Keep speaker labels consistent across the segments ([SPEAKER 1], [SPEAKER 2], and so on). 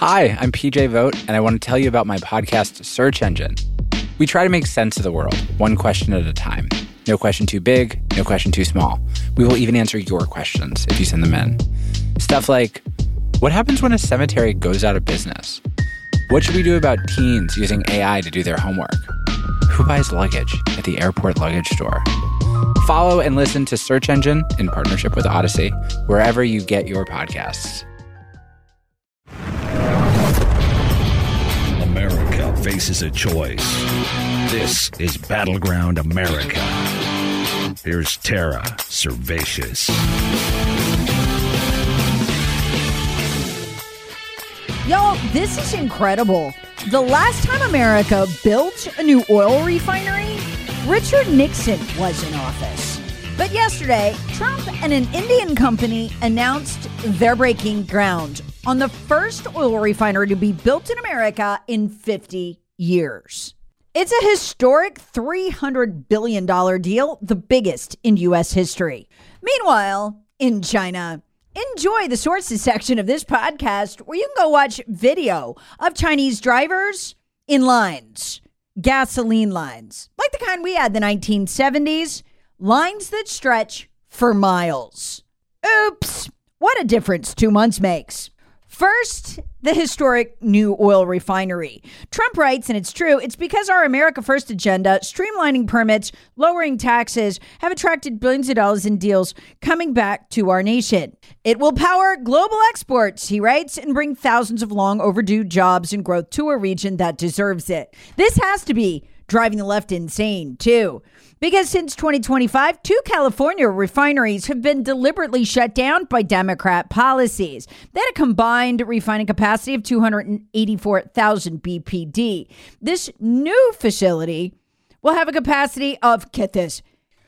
[SPEAKER 1] Hi, I'm PJ Vogt, and I want to tell you about my podcast, Search Engine. We try to make sense of the world, one question at a time. No question too big, no question too small. We will even answer your questions if you send them in. Stuff like, what happens when a cemetery goes out of business? What should we do about teens using AI to do their homework? Who buys luggage at the airport luggage store? Follow and listen to Search Engine in partnership with Odyssey, wherever you get your podcasts.
[SPEAKER 2] America faces a choice. This is Battleground America. Here's Tara Servatius.
[SPEAKER 3] Y'all, this is incredible. The last time America built a new oil refinery, Richard Nixon was in office. But yesterday, Trump and an Indian company announced they're breaking ground on the first oil refinery to be built in America in 50 years. It's a historic $300 billion deal, the biggest in U.S. history. Meanwhile, in China, enjoy the sources section of this podcast where you can go watch video of Chinese drivers in lines, gasoline lines, like the kind we had in the 1970s, lines that stretch for miles. Oops, what a difference 2 months makes. First, the historic new oil refinery. Trump writes, and it's true, it's because our America First agenda, streamlining permits, lowering taxes, have attracted billions of dollars in deals coming back to our nation. It will power global exports, he writes, and bring thousands of long overdue jobs and growth to a region that deserves it. This has to be driving the left insane, too. Because since 2025, 2 California refineries have been deliberately shut down by Democrat policies. They had a combined refining capacity of 284,000 BPD. This new facility will have a capacity of, get this,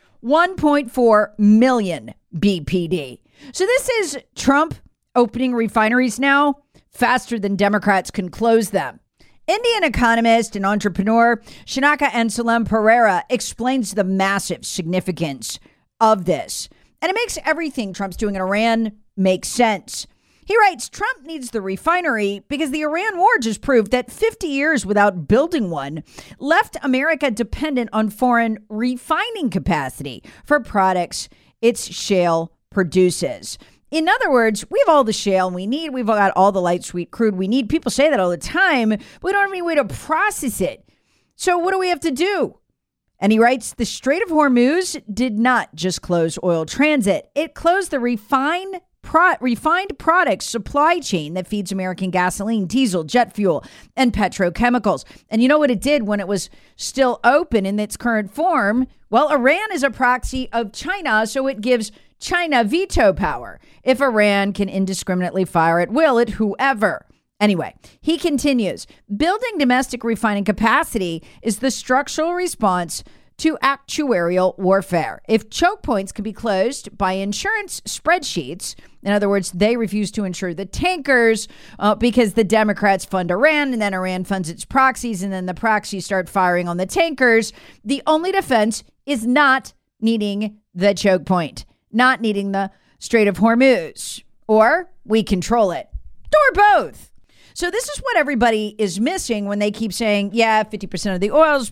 [SPEAKER 3] 1.4 million BPD. So this is Trump opening refineries now faster than Democrats can close them. Indian economist and entrepreneur Shanaka Anselm Pereira explains the massive significance of this. And it makes everything Trump's doing in Iran make sense. He writes, Trump needs the refinery because the Iran war just proved that 50 years without building one left America dependent on foreign refining capacity for products its shale produces. In other words, we have all the shale we need. We've got all the light sweet crude we need. People say that all the time, but we don't have any way to process it. So what do we have to do? And he writes, the Strait of Hormuz did not just close oil transit. It closed the refined products supply chain that feeds American gasoline, diesel, jet fuel, and petrochemicals. And you know what it did when it was still open in its current form? Well, Iran is a proxy of China, so it gives China veto power if Iran can indiscriminately fire at will at whoever. Anyway, he continues, building domestic refining capacity is the structural response to actuarial warfare. If choke points can be closed by insurance spreadsheets, in other words, they refuse to insure the tankers because the Democrats fund Iran and then Iran funds its proxies and then the proxies start firing on the tankers, the only defense is not needing the choke point, not needing the Strait of Hormuz, or we control it, or both. So this is what everybody is missing when they keep saying, yeah, 50% of the oil's,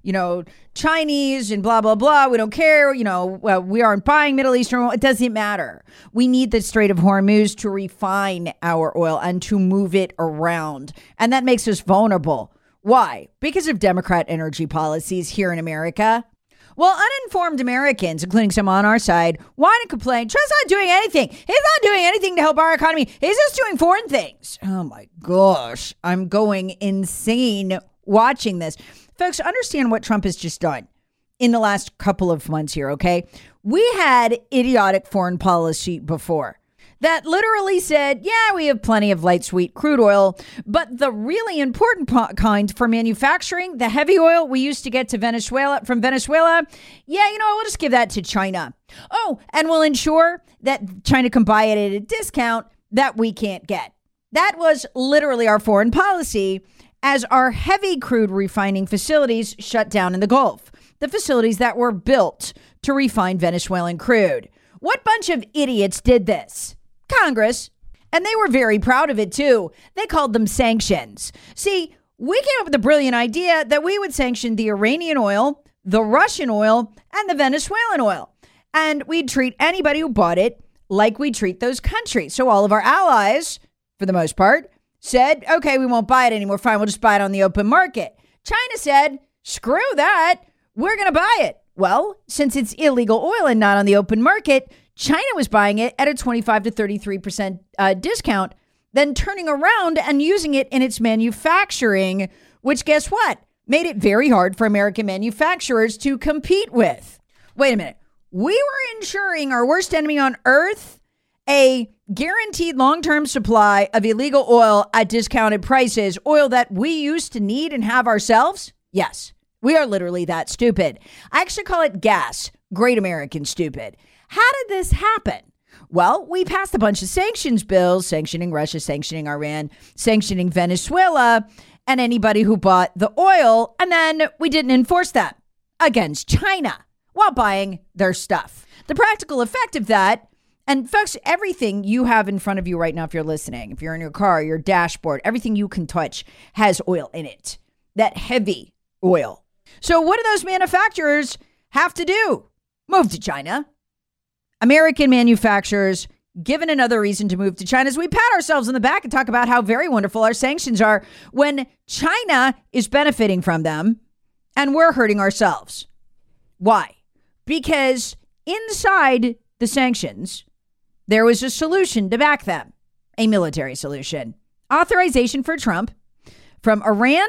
[SPEAKER 3] Chinese and blah, blah, blah. We don't care. We aren't buying Middle Eastern oil. It doesn't matter. We need the Strait of Hormuz to refine our oil and to move it around. And that makes us vulnerable. Why? Because of Democrat energy policies here in America. Well, uninformed Americans, including some on our side, whine and complain. Trump's not doing anything. He's not doing anything to help our economy. He's just doing foreign things. Oh, my gosh. I'm going insane watching this. Folks, understand what Trump has just done in the last couple of months here, okay? We had idiotic foreign policy before that literally said, yeah, we have plenty of light sweet crude oil, but the really important kind for manufacturing, the heavy oil we used to get to from Venezuela, we'll just give that to China. Oh, and we'll ensure that China can buy it at a discount that we can't get. That was literally our foreign policy as our heavy crude refining facilities shut down in the Gulf, the facilities that were built to refine Venezuelan crude. What bunch of idiots did this? Congress. And they were very proud of it, too. They called them sanctions. See, we came up with the brilliant idea that we would sanction the Iranian oil, the Russian oil, and the Venezuelan oil. And we'd treat anybody who bought it like we treat those countries. So all of our allies, for the most part, said, okay, we won't buy it anymore. Fine, we'll just buy it on the open market. China said, screw that. We're going to buy it. Well, since it's illegal oil and not on the open market, China was buying it at a 25 to 33% discount, then turning around and using it in its manufacturing, which guess what? Made it very hard for American manufacturers to compete with. Wait a minute. We were ensuring our worst enemy on earth a guaranteed long-term supply of illegal oil at discounted prices, oil that we used to need and have ourselves? Yes, we are literally that stupid. I actually call it gas, great American stupid. How did this happen? Well, we passed a bunch of sanctions bills, sanctioning Russia, sanctioning Iran, sanctioning Venezuela, and anybody who bought the oil, and then we didn't enforce that against China while buying their stuff. The practical effect of that, and folks, everything you have in front of you right now, if you're listening, if you're in your car, your dashboard, everything you can touch has oil in it, that heavy oil. So what do those manufacturers have to do? Move to China. American manufacturers, given another reason to move to China, as we pat ourselves on the back and talk about how very wonderful our sanctions are when China is benefiting from them and we're hurting ourselves. Why? Because inside the sanctions, there was a solution to back them, a military solution. Authorization for Trump from Iran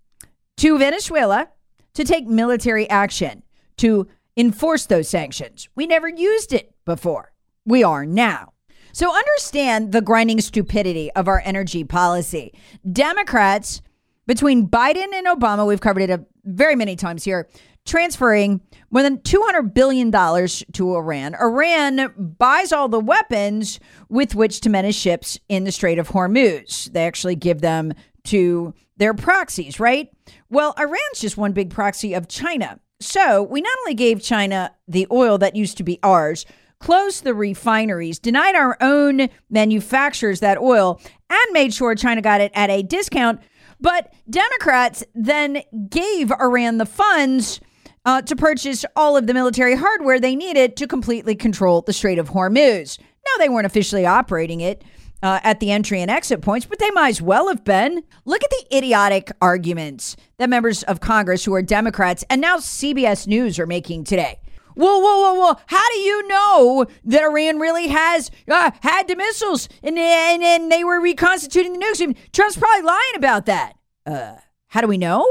[SPEAKER 3] to Venezuela to take military action to enforce those sanctions. We never used it before. We are now. So understand the grinding stupidity of our energy policy. Democrats, between Biden and Obama, we've covered it very many times here, transferring more than $200 billion to Iran. Iran buys all the weapons with which to menace ships in the Strait of Hormuz. They actually give them to their proxies, right? Well, Iran's just one big proxy of China. So we not only gave China the oil that used to be ours, closed the refineries, denied our own manufacturers that oil, and made sure China got it at a discount, but Democrats then gave Iran the funds to purchase all of the military hardware they needed to completely control the Strait of Hormuz. No, they weren't officially operating it at the entry and exit points, but they might as well have been. Look at the idiotic arguments that members of Congress who are Democrats and now CBS News are making today. Whoa. How do you know that Iran really has had the missiles and they were reconstituting the nukes? I mean, Trump's probably lying about that. How do we know?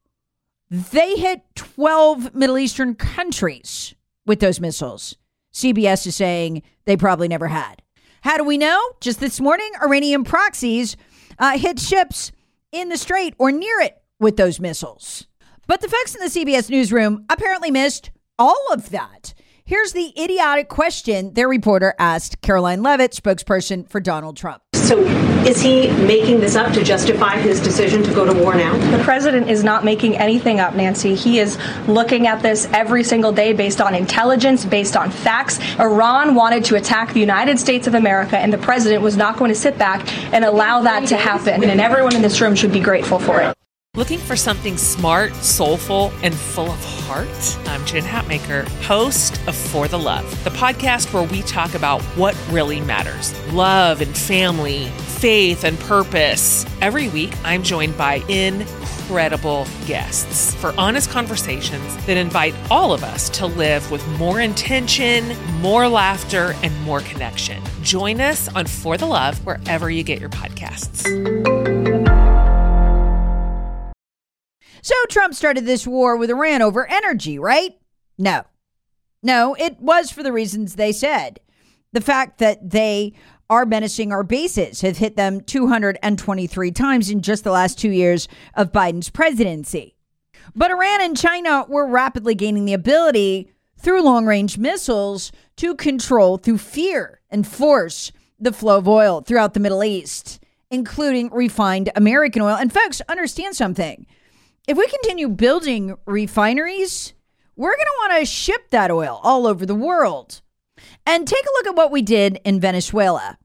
[SPEAKER 3] They hit 12 Middle Eastern countries with those missiles. CBS is saying they probably never had. How do we know? Just this morning, Iranian proxies hit ships in the strait or near it with those missiles. But the folks in the CBS newsroom apparently missed all of that. Here's the idiotic question their reporter asked Caroline Leavitt, spokesperson for Donald Trump.
[SPEAKER 4] So is he making this up to justify his decision to go to war now?
[SPEAKER 5] The president is not making anything up, Nancy. He is looking at this every single day based on intelligence, based on facts. Iran wanted to attack the United States of America, and the president was not going to sit back and allow that to happen. And everyone in this room should be grateful for it.
[SPEAKER 6] Looking for something smart, soulful, and full of heart? I'm Jen Hatmaker, host of For the Love, the podcast where we talk about what really matters. Love and family, faith and purpose. Every week, I'm joined by incredible guests for honest conversations that invite all of us to live with more intention, more laughter, and more connection. Join us on For the Love wherever you get your podcasts.
[SPEAKER 3] So Trump started this war with Iran over energy, right? No, it was for the reasons they said. The fact that they are menacing our bases, have hit them 223 times in just the last 2 years of Biden's presidency. But Iran and China were rapidly gaining the ability through long-range missiles to control through fear and force the flow of oil throughout the Middle East, including refined American oil. And folks, understand something. If we continue building refineries, we're going to want to ship that oil all over the world. And take a look at what we did in Venezuela.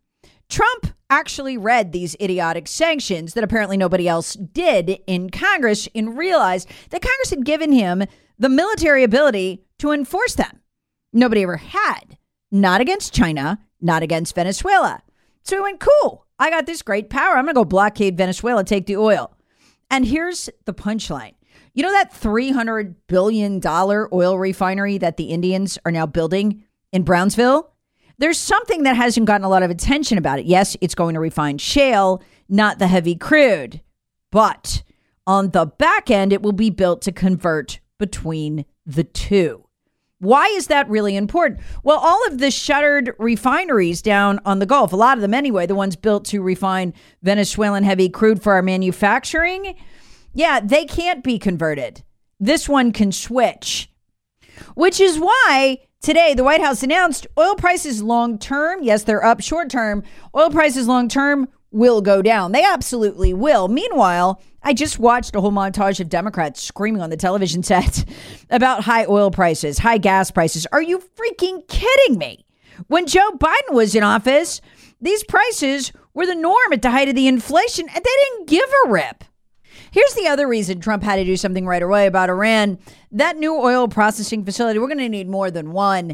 [SPEAKER 3] Trump actually read these idiotic sanctions that apparently nobody else did in Congress and realized that Congress had given him the military ability to enforce them. Nobody ever had. Not against China, not against Venezuela. So he went, cool, I got this great power. I'm going to go blockade Venezuela, take the oil. And here's the punchline. You know that $300 billion oil refinery that the Indians are now building in Brownsville? There's something that hasn't gotten a lot of attention about it. Yes, it's going to refine shale, not the heavy crude. But on the back end, it will be built to convert between the two. Why is that really important? Well, all of the shuttered refineries down on the Gulf, a lot of them anyway, the ones built to refine Venezuelan heavy crude for our manufacturing, yeah, they can't be converted. This one can switch, which is why today the White House announced oil prices long term, yes, they're up short term, oil prices long term will go down. They absolutely will. Meanwhile, I just watched a whole montage of Democrats screaming on the television set about high oil prices, high gas prices. Are you freaking kidding me? When Joe Biden was in office, these prices were the norm at the height of the inflation, and they didn't give a rip. Here's the other reason Trump had to do something right away about Iran. That new oil processing facility, we're going to need more than one.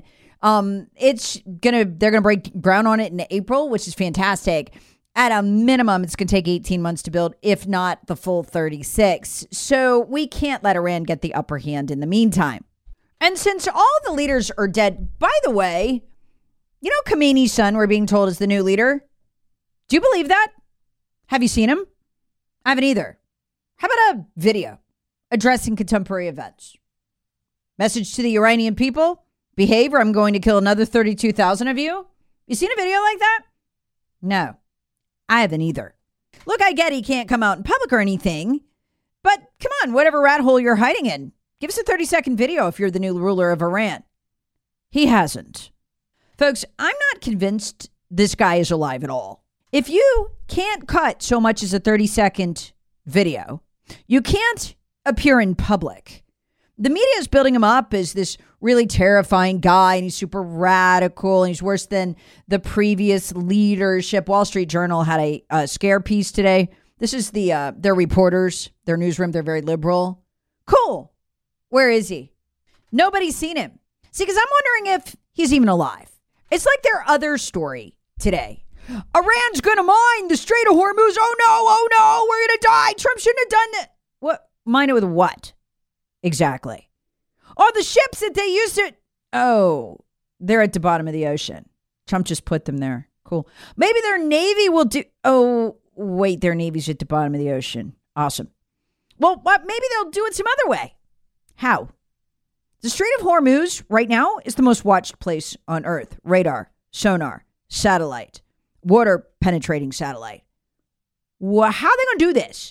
[SPEAKER 3] They're going to break ground on it in April, which is fantastic. At a minimum, it's going to take 18 months to build, if not the full 36. So we can't let Iran get the upper hand in the meantime. And since all the leaders are dead, by the way, you know Khamenei's son, we're being told, is the new leader? Do you believe that? Have you seen him? I haven't either. How about a video addressing contemporary events? Message to the Iranian people, behave or I'm going to kill another 32,000 of you. You seen a video like that? No. I haven't either. Look, I get he can't come out in public or anything, but come on, whatever rat hole you're hiding in, give us a 30-second video if you're the new ruler of Iran. He hasn't. Folks, I'm not convinced this guy is alive at all. If you can't cut so much as a 30-second video, you can't appear in public. The media is building him up as this really terrifying guy, and he's super radical, and he's worse than the previous leadership. Wall Street Journal had a scare piece today. This is their reporters, their newsroom. They're very liberal. Cool. Where is he? Nobody's seen him. See, because I'm wondering if he's even alive. It's like their other story today. Iran's going to mine the Strait of Hormuz. Oh, no, we're going to die. Trump shouldn't have done that. What? Mine it with what? Exactly. Oh, the ships that they used to. Oh, they're at the bottom of the ocean. Trump just put them there. Cool. Maybe their Navy will do. Oh, wait, their Navy's at the bottom of the ocean. Awesome. Well, maybe they'll do it some other way. How? The Strait of Hormuz right now is the most watched place on Earth. Radar, sonar, satellite, water penetrating satellite. Well, how are they going to do this?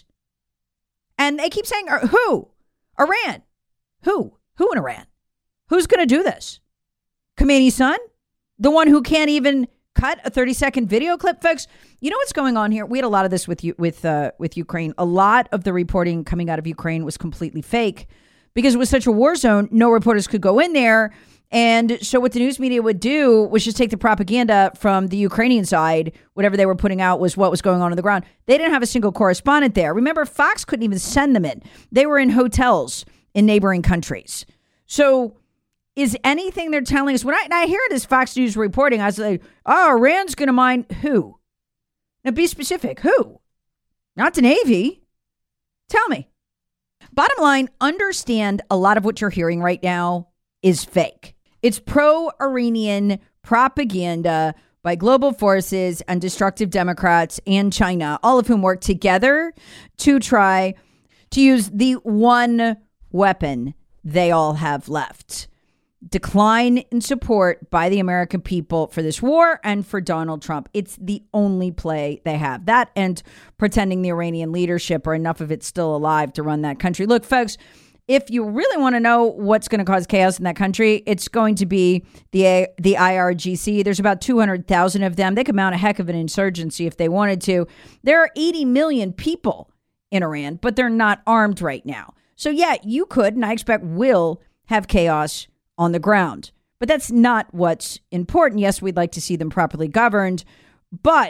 [SPEAKER 3] And they keep saying, who? Iran. Who? Who in Iran? Who's going to do this? Khamenei's son? The one who can't even cut a 30-second video clip? Folks, you know what's going on here? We had a lot of this with Ukraine. A lot of the reporting coming out of Ukraine was completely fake because it was such a war zone. No reporters could go in there. And so what the news media would do was just take the propaganda from the Ukrainian side. Whatever they were putting out was what was going on the ground. They didn't have a single correspondent there. Remember, Fox couldn't even send them in. They were in hotels in neighboring countries. So is anything they're telling us? When I hear this Fox News reporting, I was like, oh, Iran's going to mine who? Now be specific. Who? Not the Navy. Tell me. Bottom line, understand a lot of what you're hearing right now is fake. It's pro-Iranian propaganda by global forces and destructive Democrats and China, all of whom work together to try to use the one weapon they all have left. Decline in support by the American people for this war and for Donald Trump. It's the only play they have. That and pretending the Iranian leadership or enough of it still alive to run that country. Look, folks, if you really want to know what's going to cause chaos in that country, it's going to be the IRGC. There's about 200,000 of them. They could mount a heck of an insurgency if they wanted to. There are 80 million people in Iran, but they're not armed right now. So yeah, you could, and I expect will, have chaos on the ground. But that's not what's important. Yes, we'd like to see them properly governed, but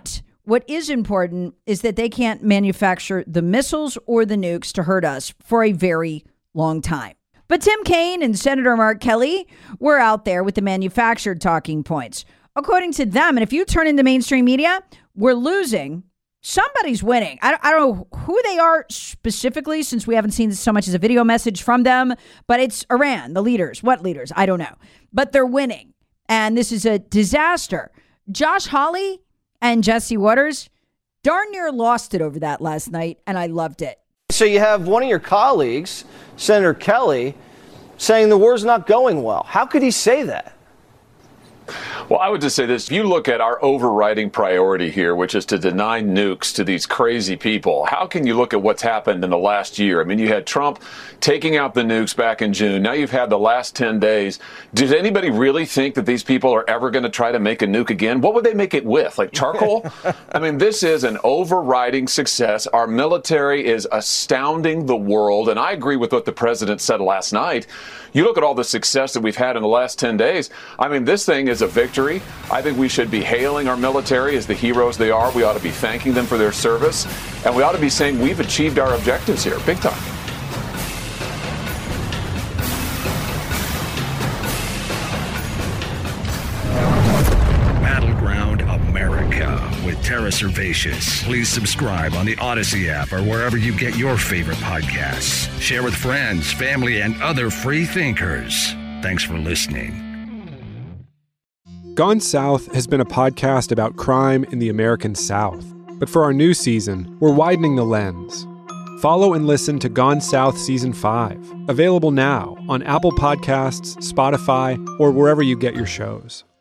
[SPEAKER 3] What is important is that they can't manufacture the missiles or the nukes to hurt us for a very long time. But Tim Kaine and Senator Mark Kelly were out there with the manufactured talking points. According to them, and if you turn into mainstream media, we're losing. Somebody's winning. I don't know who they are specifically, since we haven't seen so much as a video message from them, but it's Iran, the leaders. What leaders? I don't know. But they're winning. And this is a disaster. Josh Hawley and Jesse Waters darn near lost it over that last night, and I loved it.
[SPEAKER 7] So you have one of your colleagues, Senator Kelly, saying the war's not going well. How could he say that?
[SPEAKER 8] Well, I would just say this. If you look at our overriding priority here, which is to deny nukes to these crazy people, how can you look at what's happened in the last year? I mean, you had Trump taking out the nukes back in June. Now you've had the last 10 days. Does anybody really think that these people are ever going to try to make a nuke again? What would they make it with? Like charcoal? I mean, this is an overriding success. Our military is astounding the world. And I agree with what the president said last night. You look at all the success that we've had in the last 10 days. I mean, this thing is a victory. I think we should be hailing our military as the heroes they are. We ought to be thanking them for their service. And we ought to be saying we've achieved our objectives here, big time.
[SPEAKER 2] Battleground America with Tara Servatius. Please subscribe on the Odyssey app or wherever you get your favorite podcasts. Share with friends, family, and other free thinkers. Thanks for listening.
[SPEAKER 9] Gone South has been a podcast about crime in the American South. But for our new season, we're widening the lens. Follow and listen to Gone South Season 5, available now on Apple Podcasts, Spotify, or wherever you get your shows.